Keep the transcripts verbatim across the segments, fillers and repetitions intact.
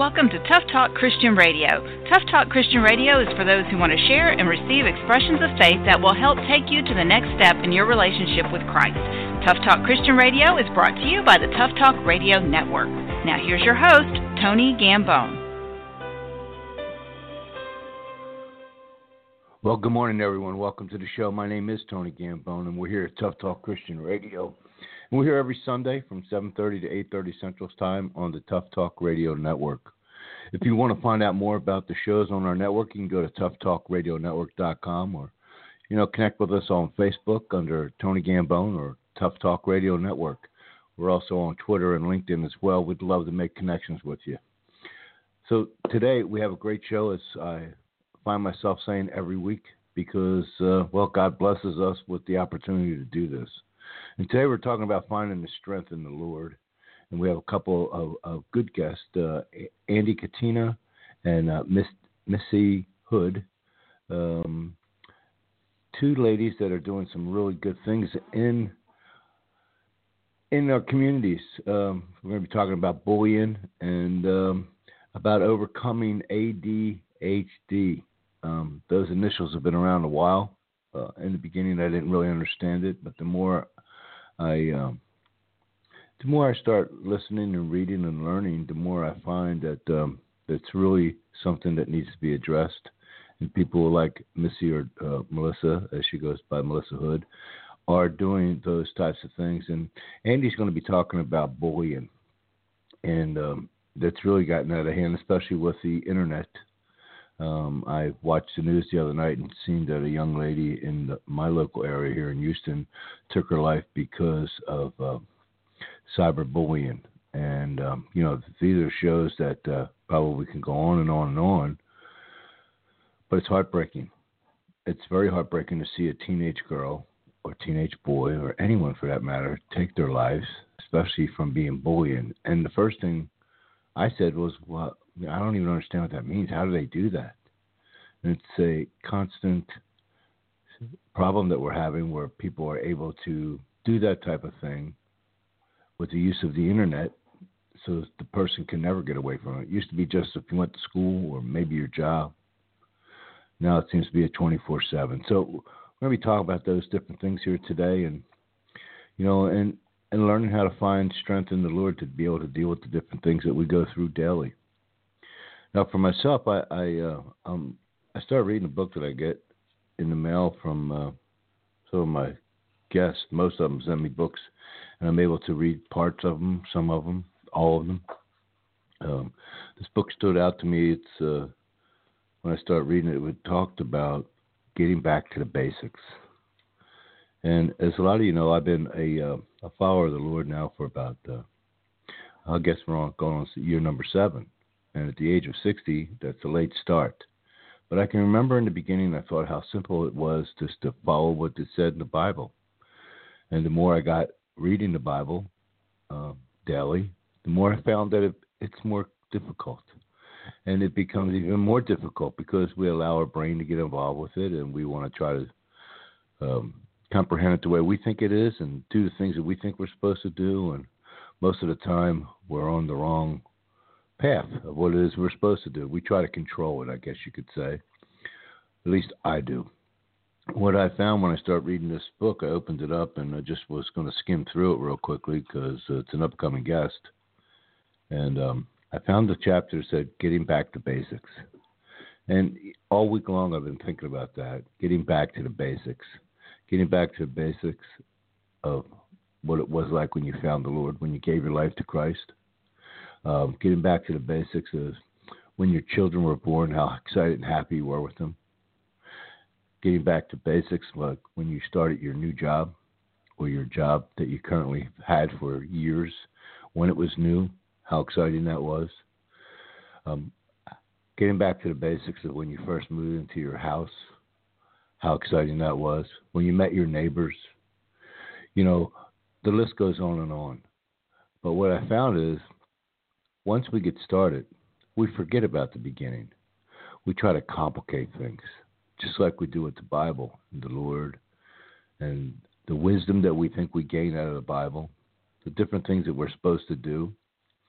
Welcome to Tough Talk Christian Radio. Tough Talk Christian Radio is for those who want to share and receive expressions of faith that will help take you to the next step in your relationship with Christ. Tough Talk Christian Radio is brought to you by the Tough Talk Radio Network. Now here's your host, Tony Gambone. Well, good morning, everyone. Welcome to the show. My name is Tony Gambone, and we're here at Tough Talk Christian Radio. And we're here every Sunday from seven thirty to eight thirty Central Time on the Tough Talk Radio Network. If you want to find out more about the shows on our network, you can go to tough talk radio network dot com or, you know, connect with us on Facebook under Tony Gambone or Tough Talk Radio Network. We're also on Twitter and LinkedIn as well. We'd love to make connections with you. So today we have a great show, as I find myself saying every week, because, uh, well, God blesses us with the opportunity to do this. And today we're talking about finding the strength in the Lord. And we have a couple of, of good guests, uh, Andy Katina and uh, Miss, Missy Hood, um, two ladies that are doing some really good things in in our communities. Um, we're going to be talking about bullying and um, about overcoming A D H D. Um, those initials have been around a while. Uh, in the beginning, I didn't really understand it, but the more I, um, the more I start listening and reading and learning, the more I find that um, it's really something that needs to be addressed. And people like Missy or uh, Melissa, as she goes by Melissa Hood, are doing those types of things. And Andy's going to be talking about bullying, and um, that's really gotten out of hand, especially with the internet. Um, I watched the news the other night and seen that a young lady in the, my local area here in Houston took her life because of uh, cyberbullying. And, um, you know, these are shows that uh, probably can go on and on and on, but it's heartbreaking. It's very heartbreaking to see a teenage girl or teenage boy or anyone for that matter take their lives, especially from being bullied. And the first thing I said was, well, I don't even understand what that means. How do they do that? And it's a constant problem that we're having where people are able to do that type of thing with the use of the internet so the person can never get away from it. It used to be just if you went to school or maybe your job. Now it seems to be a twenty-four seven. So we're going to be talking about those different things here today, and, you know, and, and learning how to find strength in the Lord to be able to deal with the different things that we go through daily. Now, for myself, I I, uh, um, I started reading a book that I get in the mail from uh, some of my guests. Most of them send me books, and I'm able to read parts of them, some of them, all of them. Um, this book stood out to me. It's uh, when I started reading it, it talked about getting back to the basics. And as a lot of you know, I've been a uh, a follower of the Lord now for about, uh, I guess we're on going on year number seven. And at the age of sixty, that's a late start. But I can remember in the beginning, I thought how simple it was just to follow what it said in the Bible. And the more I got reading the Bible uh, daily, the more I found that it, it's more difficult. And it becomes even more difficult because we allow our brain to get involved with it, and we want to try to um, comprehend it the way we think it is and do the things that we think we're supposed to do. And most of the time, we're on the wrong path of what it is we're supposed to do. We try to control it, I guess you could say. At least I do. What I found when I started reading this book, I opened it up and I just was going to skim through it real quickly because it's an upcoming guest. And um, I found the chapter that said, getting back to basics. And all week long I've been thinking about that, getting back to the basics. Getting back to the basics of what it was like when you found the Lord, when you gave your life to Christ. Um, getting back to the basics of when your children were born, how excited and happy you were with them. Getting back to basics like when you started your new job or your job that you currently had for years, when it was new, how exciting that was. Um, getting back to the basics of when you first moved into your house, how exciting that was. When you met your neighbors, you know, the list goes on and on. But what I found is, once we get started, we forget about the beginning. We try to complicate things, just like we do with the Bible and the Lord and the wisdom that we think we gain out of the Bible, the different things that we're supposed to do.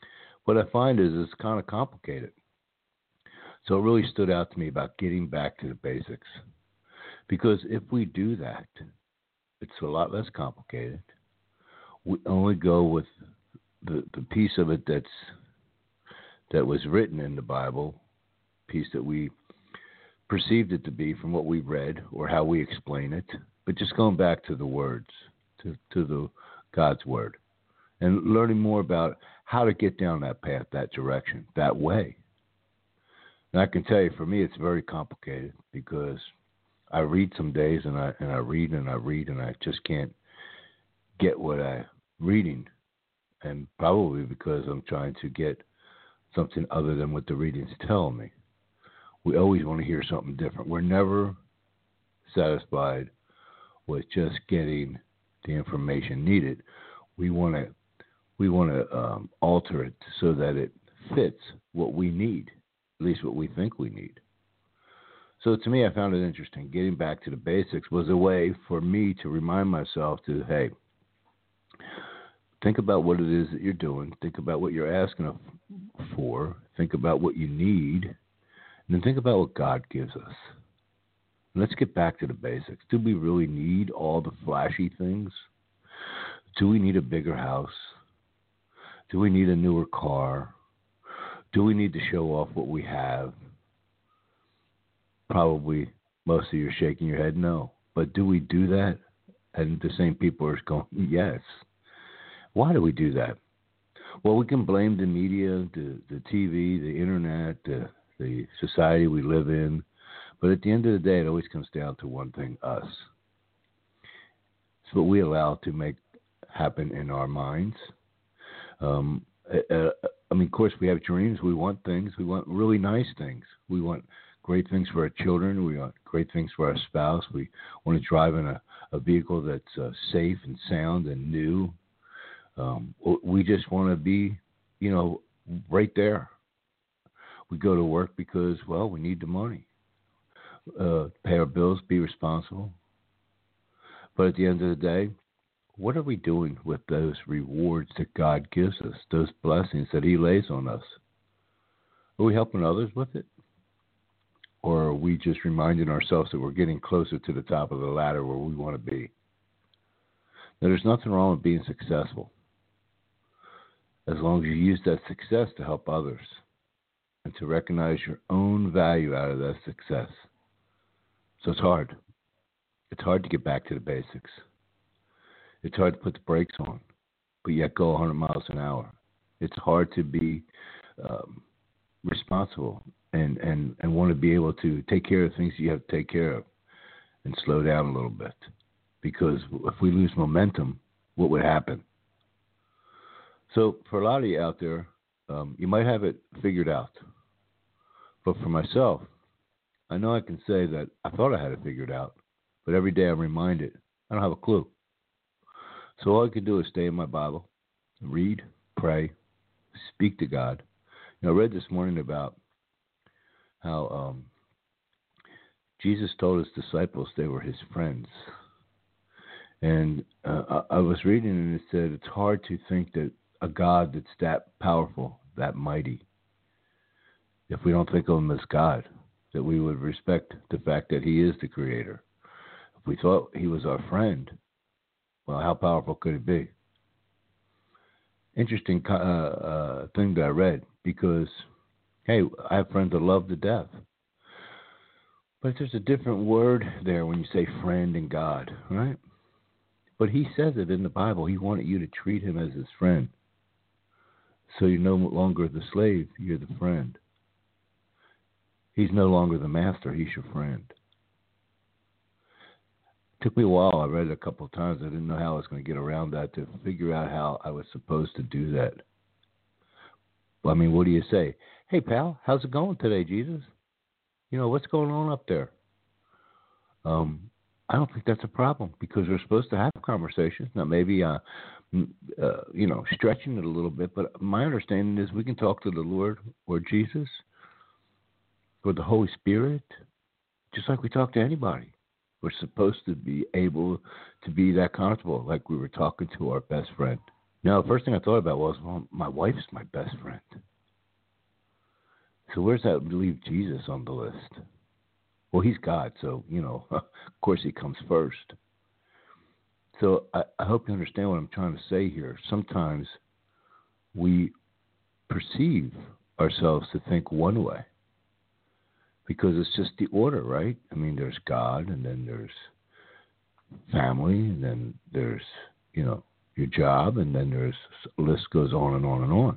what I find is it's kind of complicated. So it really stood out to me about getting back to the basics. Because if we do that, it's a lot less complicated. We only go with the, the piece of it that's that was written in the Bible, piece that we perceived it to be from what we read or how we explain it, but just going back to the words, to, to the God's word, and learning more about how to get down that path, that direction, that way. And I can tell you, for me, it's very complicated because I read some days and I and I read and I read and I just can't get what I'm reading, and probably because I'm trying to get something other than what the readings tell me. We always want to hear something different. We're never satisfied with just getting the information needed. We want to we want to um, alter it so that it fits what we need, at least what we think we need. So to me, I found it interesting. Getting back to the basics was a way for me to remind myself to, hey, think about what it is that you're doing. Think about what you're asking for. Think about what you need. And then think about what God gives us. And let's get back to the basics. Do we really need all the flashy things? Do we need a bigger house? Do we need a newer car? Do we need to show off what we have? Probably most of you are shaking your head no. But do we do that? And the same people are going, yes. Why do we do that? Well, we can blame the media, the, the T V, the internet, the, the society we live in. But at the end of the day, it always comes down to one thing, us. It's what we allow to make happen in our minds. Um, uh, I mean, of course, we have dreams. We want things. We want really nice things. We want great things for our children. We want great things for our spouse. We want to drive in a, a vehicle that's uh, safe and sound and new. Um, we just want to be, you know, right there. We go to work because, well, we need the money. Uh, pay our bills, be responsible. But at the end of the day, what are we doing with those rewards that God gives us, those blessings that he lays on us? Are we helping others with it? Or are we just reminding ourselves that we're getting closer to the top of the ladder where we want to be? Now, there's nothing wrong with being successful, as long as you use that success to help others and to recognize your own value out of that success. So it's hard. It's hard to get back to the basics. It's hard to put the brakes on, but yet go one hundred miles an hour. It's hard to be um, responsible and, and, and want to be able to take care of things you have to take care of and slow down a little bit. Because if we lose momentum, what would happen? So for a lot of you out there, um, you might have it figured out. But for myself, I know I can say that I thought I had it figured out, but every day I'm reminded I don't have a clue. So all I could do is stay in my Bible, read, pray, speak to God. You know, I read this morning about how um, Jesus told his disciples they were his friends. And uh, I was reading and it said it's hard to think that a God that's that powerful, that mighty, if we don't think of him as God, that we would respect the fact that he is the creator. If we thought he was our friend, well, how powerful could it be? Interesting uh, uh, thing that I read, because, hey, I have friends that love to death. But there's a different word there when you say friend and God, right? But he says it in the Bible. He wanted you to treat him as his friend. So you're no longer the slave, you're the friend. He's no longer the master, he's your friend. It took me a while. I read it a couple of times. I didn't know how I was going to get around that, to figure out how I was supposed to do that. I mean, what do you say? Hey, pal, how's it going today, Jesus? You know, what's going on up there? Um, I don't think that's a problem, because we're supposed to have conversations. Now, maybe, uh, uh, you know, stretching it a little bit, but my understanding is we can talk to the Lord or Jesus or the Holy Spirit just like we talk to anybody. We're supposed to be able to be that comfortable, like we were talking to our best friend. Now, the first thing I thought about was, well, my wife's my best friend. So where's that leave Jesus on the list? Well, he's God, so, you know, of course he comes first. So I, I hope you understand what I'm trying to say here. Sometimes we perceive ourselves to think one way because it's just the order, right? I mean, there's God, and then there's family, and then there's, you know, your job, and then there's the list goes on and on and on.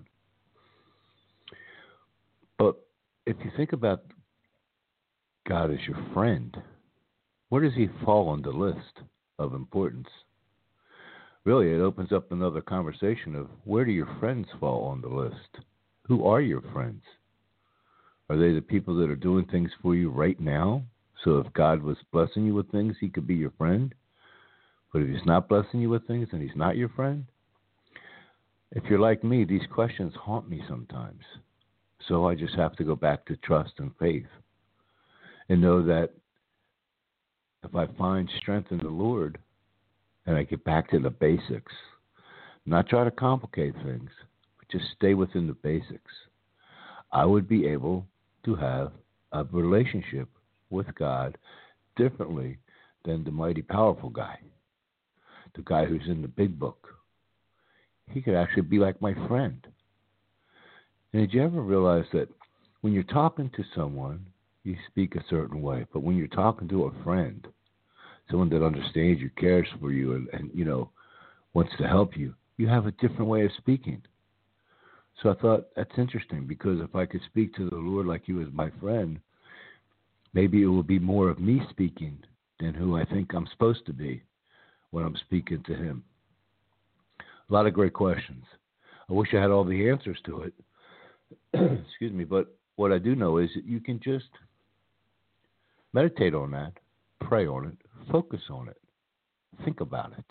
But if you think about God as your friend, where does he fall on the list of importance? Really, it opens up another conversation of where do your friends fall on the list? Who are your friends? Are they the people that are doing things for you right now? So if God was blessing you with things, he could be your friend. But if he's not blessing you with things, then he's not your friend. If you're like me, these questions haunt me sometimes. So I just have to go back to trust and faith and know that if I find strength in the Lord and I get back to the basics, not try to complicate things, but just stay within the basics, I would be able to have a relationship with God differently than the mighty powerful guy, the guy who's in the big book. He could actually be like my friend. And did you ever realize that when you're talking to someone, you speak a certain way, but when you're talking to a friend, someone that understands you, cares for you, and, and you know, wants to help you, you have a different way of speaking. So I thought that's interesting, because if I could speak to the Lord like he was my friend, maybe it will be more of me speaking than who I think I'm supposed to be when I'm speaking to him. A lot of great questions. I wish I had all the answers to it. Excuse me, but what I do know is that you can just meditate on that, pray on it, focus on it, think about it.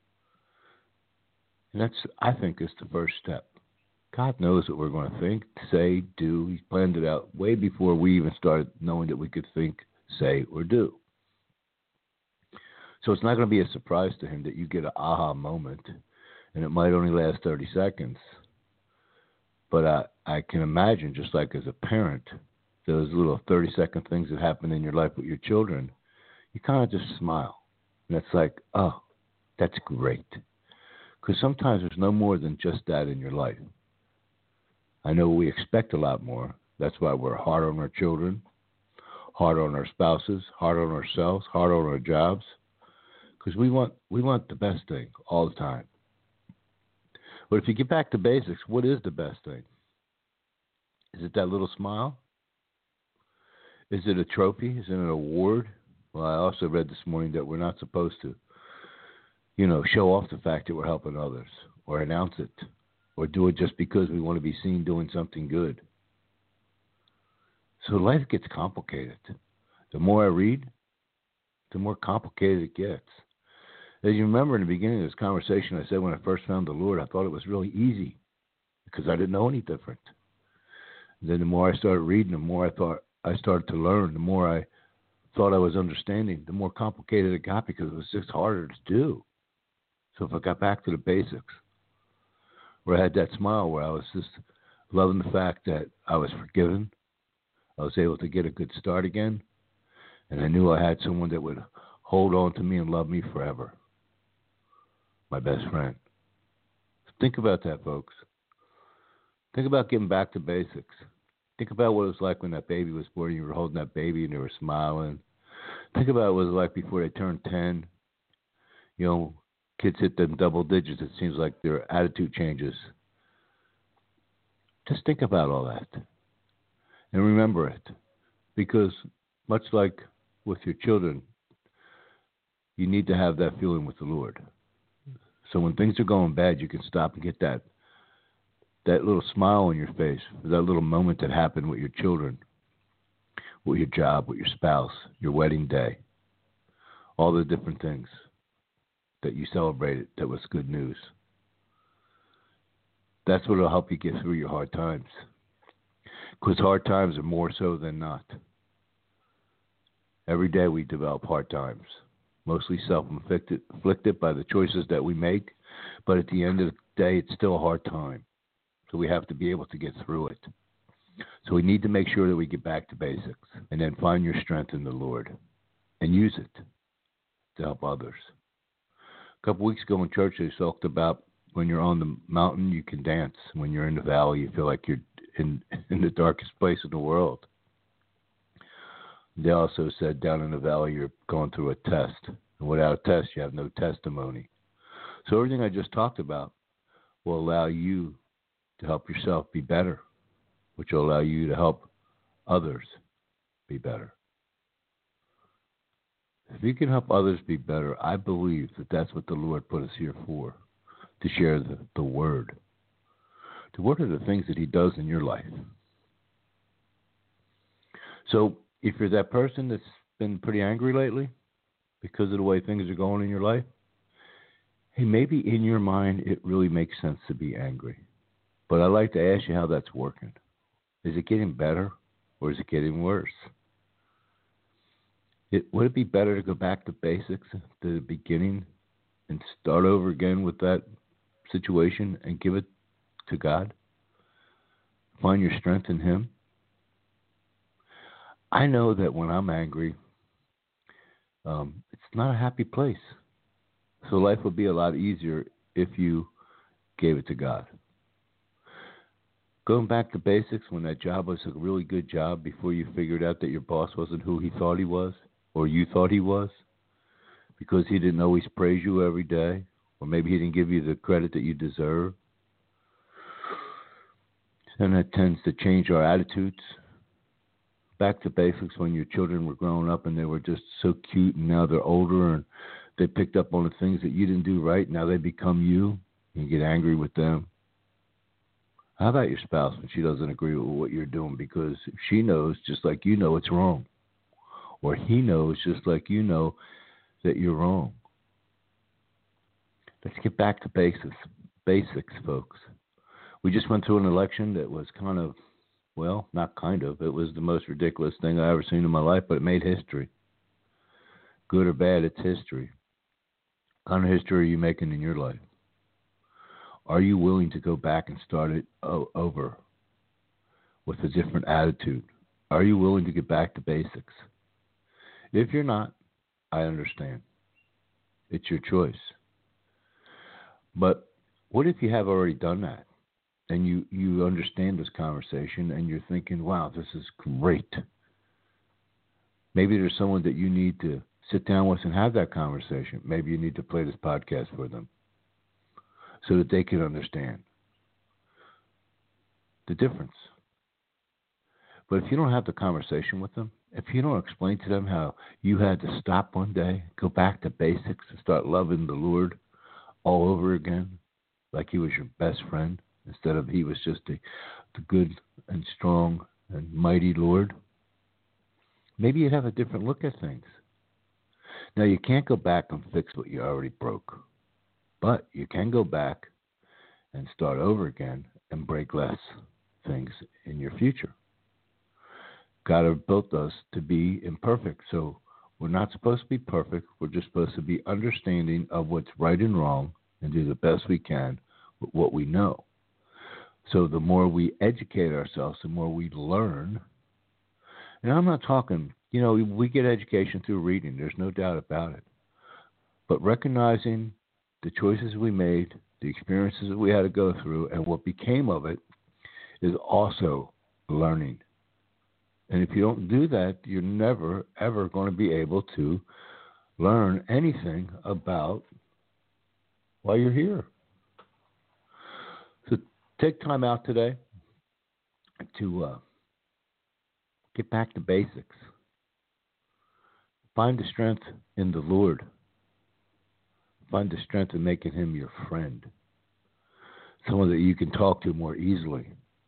And that's, I think, is the first step. God knows what we're going to think, say, do. He's planned it out way before we even started knowing that we could think, say, or do. So it's not going to be a surprise to him that you get an aha moment, and it might only last thirty seconds. But I, I can imagine, just like as a parent, those little thirty-second things that happen in your life with your children, you kind of just smile. And it's like, oh, that's great. Because sometimes there's no more than just that in your life. I know we expect a lot more. That's why we're hard on our children, hard on our spouses, hard on ourselves, hard on our jobs. Because we want we want the best thing all the time. But if you get back to basics, what is the best thing? Is it that little smile? Is it a trophy? Is it an award? Well, I also read this morning that we're not supposed to, you know, show off the fact that we're helping others or announce it or do it just because we want to be seen doing something good. So life gets complicated. The more I read, the more complicated it gets. As you remember in the beginning of this conversation, I said when I first found the Lord, I thought it was really easy because I didn't know any different. And then the more I started reading, the more I thought I started to learn, the more I thought I was understanding, the more complicated it got because it was just harder to do. So if I got back to the basics, where I had that smile, where I was just loving the fact that I was forgiven, I was able to get a good start again, and I knew I had someone that would hold on to me and love me forever. My best friend. Think about that, folks. Think about getting back to basics. Think about what it was like when that baby was born. You were holding that baby and they were smiling. Think about what it was like before they turned ten. You know, kids hit them double digits. It seems like their attitude changes. Just think about all that. And remember it. Because much like with your children, you need to have that feeling with the Lord. So when things are going bad, you can stop and get that that little smile on your face, that little moment that happened with your children, with your job, with your spouse, your wedding day, all the different things that you celebrated that was good news. That's what will help you get through your hard times. Because hard times are more so than not. Every day we develop hard times, mostly self-inflicted inflicted by the choices that we make But at the end of the day, it's still a hard time. So we have to be able to get through it. So we need to make sure that we get back to basics and then find your strength in the Lord and use it to help others. A couple weeks ago in church, they talked about when you're on the mountain, you can dance. When you're in the valley, you feel like you're in, in the darkest place in the world. They also said down in the valley, you're going through a test. And without a test, you have no testimony. So everything I just talked about will allow you to help yourself be better, which will allow you to help others be better. If you can help others be better, I believe that that's what the Lord put us here for, to share the, the Word. The Word are the things that He does in your life. So if you're that person that's been pretty angry lately because of the way things are going in your life, hey, maybe in your mind it really makes sense to be angry. But I'd like to ask you how that's working. Is it getting better or is it getting worse? It, would it be better to go back to basics, to the beginning, and start over again with that situation and give it to God? Find your strength in Him? I know that when I'm angry, um, it's not a happy place. So life would be a lot easier if you gave it to God. Going back to basics, when that job was a really good job before you figured out that your boss wasn't who he thought he was, or you thought he was, because he didn't always praise you every day, or maybe he didn't give you the credit that you deserve. And that tends to change our attitudes. Back to basics, when your children were growing up and they were just so cute, and now they're older and they picked up on the things that you didn't do right. Now they become you, and you get angry with them. How about your spouse when she doesn't agree with what you're doing? Because she knows, just like you know, it's wrong. Or he knows, just like you know, that you're wrong. Let's get back to basics, basics, folks. We just went through an election that was kind of, well, not kind of. It was the most ridiculous thing I ever seen in my life, but it made history. Good or bad, it's history. What kind of history are you making in your life? Are you willing to go back and start it o- over with a different attitude? Are you willing to get back to basics? If you're not, I understand. It's your choice. But what if you have already done that and you, you understand this conversation and you're thinking, wow, this is great. Maybe there's someone that you need to sit down with and have that conversation. Maybe you need to play this podcast for them so that they can understand the difference. But if you don't have the conversation with them, if you don't explain to them how you had to stop one day, go back to basics and start loving the Lord all over again, like he was your best friend, instead of he was just the, the good and strong and mighty Lord, maybe you'd have a different look at things. Now, you can't go back and fix what you already broke, but you can go back and start over again and break less things in your future. God has built us to be imperfect, so we're not supposed to be perfect. We're just supposed to be understanding of what's right and wrong and do the best we can with what we know. So the more we educate ourselves, the more we learn. And I'm not talking, you know, we get education through reading. There's no doubt about it. But recognizing the choices we made, the experiences that we had to go through, and what became of it is also learning. And if you don't do that, you're never, ever going to be able to learn anything about why you're here. So take time out today to uh, get back to basics. Find the strength in the Lord. Find the strength in making him your friend, someone that you can talk to more easily.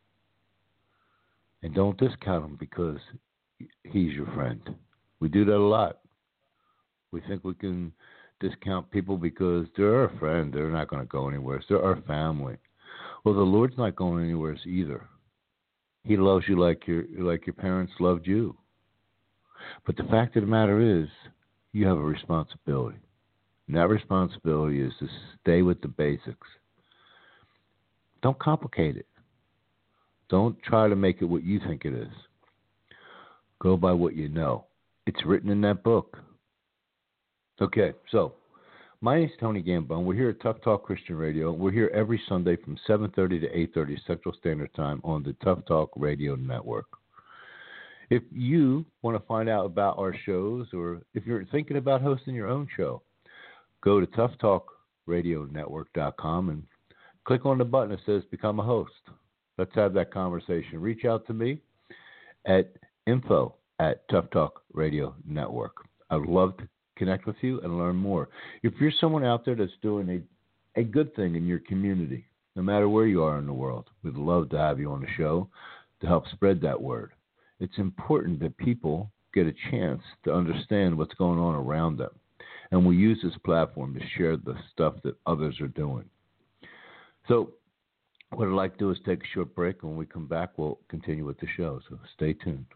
And don't discount him because he's your friend. We do that a lot. We think we can discount people because they're our friend. They're not going to go anywhere. They're our family. Well, the Lord's not going anywhere either. He loves you like your like your parents loved you. But the fact of the matter is, you have a responsibility. And that responsibility is to stay with the basics. Don't complicate it. Don't try to make it what you think it is. Go by what you know. It's written in that book. Okay, so my name is Tony Gambone. We're here at Tough Talk Christian Radio. We're here every Sunday from seven thirty to eight thirty Central Standard Time on the Tough Talk Radio Network. If you want to find out about our shows, or if you're thinking about hosting your own show, go to tough talk radio network dot com and click on the button that says Become a Host. Let's have that conversation. Reach out to me at info at Tough Talk Radio Network. I would love to connect with you and learn more. If you're someone out there that's doing a, a good thing in your community, no matter where you are in the world, we'd love to have you on the show to help spread that word. It's important that people get a chance to understand what's going on around them. And we use this platform to share the stuff that others are doing. So what I'd like to do is take a short break. When we come back, we'll continue with the show. So stay tuned.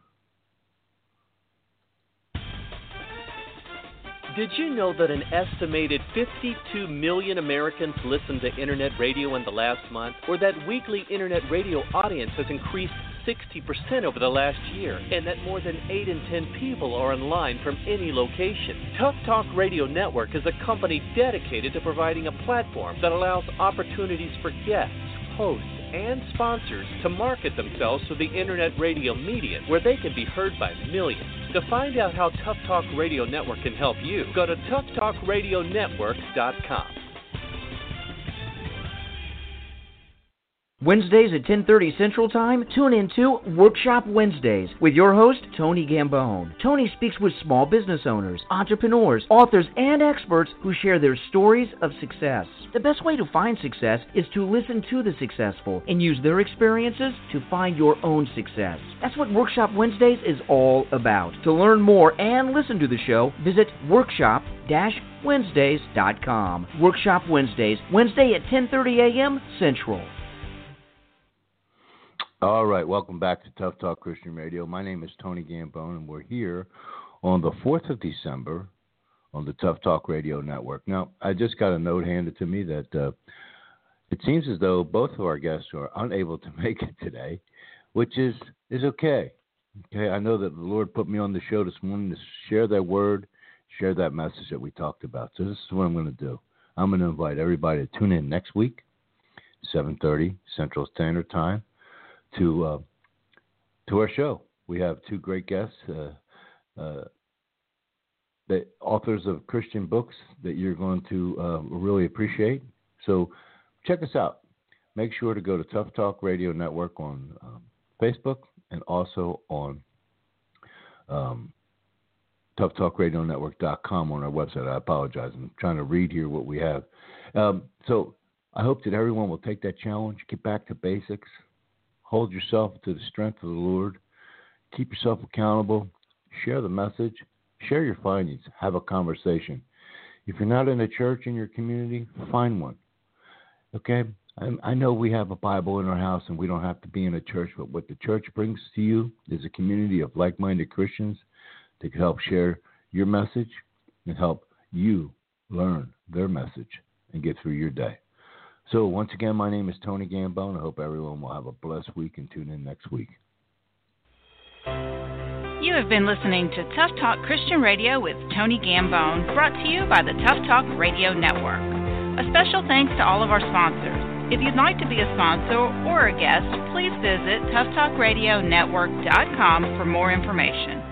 Did you know that an estimated fifty-two million Americans listened to Internet radio in the last month? Or that weekly Internet radio audience has increased sixty percent over the last year? And that more than eight in ten people are online from any location? Tough Talk Radio Network is a company dedicated to providing a platform that allows opportunities for guests, hosts, and sponsors to market themselves to the Internet radio medium where they can be heard by millions. To find out how Tough Talk Radio Network can help you, go to tough talk radio network dot com. Wednesdays at ten thirty Central Time, tune in to Workshop Wednesdays with your host, Tony Gambone. Tony speaks with small business owners, entrepreneurs, authors, and experts who share their stories of success. The best way to find success is to listen to the successful and use their experiences to find your own success. That's what Workshop Wednesdays is all about. To learn more and listen to the show, visit workshop dash wednesdays dot com. Workshop Wednesdays, Wednesday at ten thirty a.m. Central. All right, welcome back to Tough Talk Christian Radio. My name is Tony Gambone, and we're here on the fourth of December on the Tough Talk Radio Network. Now, I just got a note handed to me that uh, it seems as though both of our guests are unable to make it today, which is, is okay. Okay, I know that the Lord put me on the show this morning to share that word, share that message that we talked about. So this is what I'm going to do. I'm going to invite everybody to tune in next week, seven thirty Central Standard Time, to uh, to our show. We have two great guests, uh, uh, the authors of Christian books that you're going to uh, really appreciate. So check us out. Make sure to go to Tough Talk Radio Network on um, Facebook and also on um, tough talk radio network dot com on our website. I apologize. I'm trying to read here what we have. Um, so I hope that everyone will take that challenge, get back to basics. Hold yourself to the strength of the Lord. Keep yourself accountable. Share the message. Share your findings. Have a conversation. If you're not in a church in your community, find one. Okay? I, I know we have a Bible in our house and we don't have to be in a church, but what the church brings to you is a community of like-minded Christians that can help share your message and help you learn their message and get through your day. So, once again, my name is Tony Gambone. I hope everyone will have a blessed week and tune in next week. You have been listening to Tough Talk Christian Radio with Tony Gambone, brought to you by the Tough Talk Radio Network. A special thanks to all of our sponsors. If you'd like to be a sponsor or a guest, please visit tough talk radio network dot com for more information.